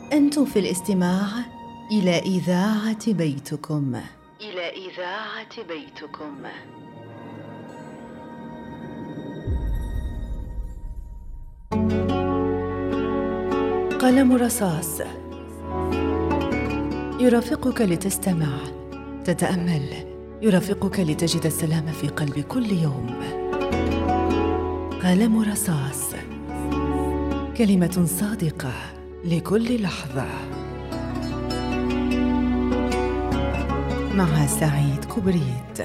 أنتم في الاستماع إلى إذاعة بيتكم. قلم رصاص يرافقك لتستمع، تتأمل، يرافقك لتجد السلام في قلب كل يوم. قلم رصاص، كلمة صادقة لكل لحظة. مع سعيد كبريت.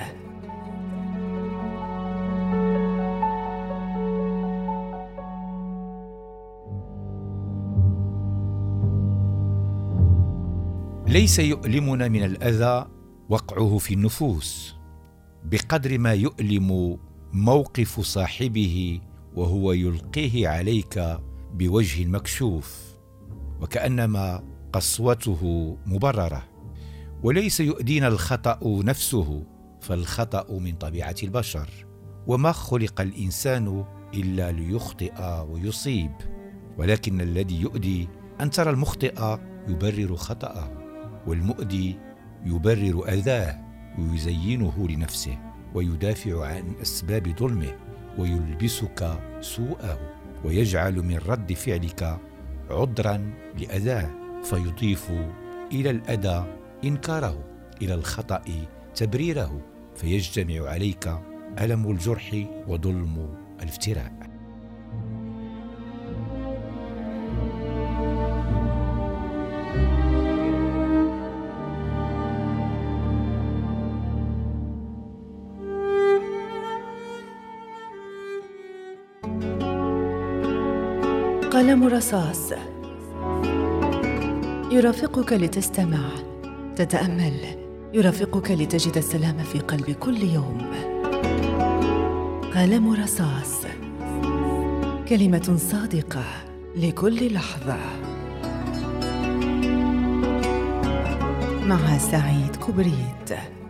ليس يؤلمنا من الأذى وقعه في النفوس بقدر ما يؤلم موقف صاحبه وهو يلقيه عليك بوجه مكشوف وكأنما قسوته مبررة. وليس يؤذينا الخطأ نفسه، فالخطأ من طبيعة البشر، وما خلق الإنسان إلا ليخطئ ويصيب. ولكن الذي يؤذي أن ترى المخطئ يبرر خطأه، والمؤذي يبرر أذاه ويزينه لنفسه ويدافع عن أسباب ظلمه ويلبسك سوءه ويجعل من رد فعلك عذرا لأذاه، فيضيف إلى الأذى إنكاره، إلى الخطأ تبريره، فيجتمع عليك ألم الجرح وظلم الافتراء. قلم رصاص يرافقك لتستمع، تتأمل، يرافقك لتجد السلام في قلب كل يوم. قلم رصاص، كلمة صادقة لكل لحظة. مع سعيد كبريت.